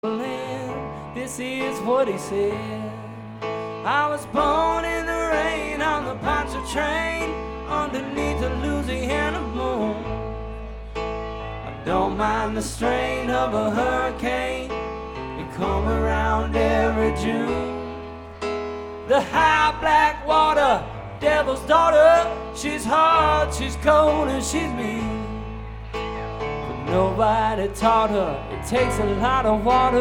This is what he said. I was born in the rain on the Poncha train underneath the Louisiana moon. I don't mind the strain of a hurricane. It come around every June. The high black water, devil's daughter. She's hard, she's cold, and she's mean. But nobody taught her it takes a lot of water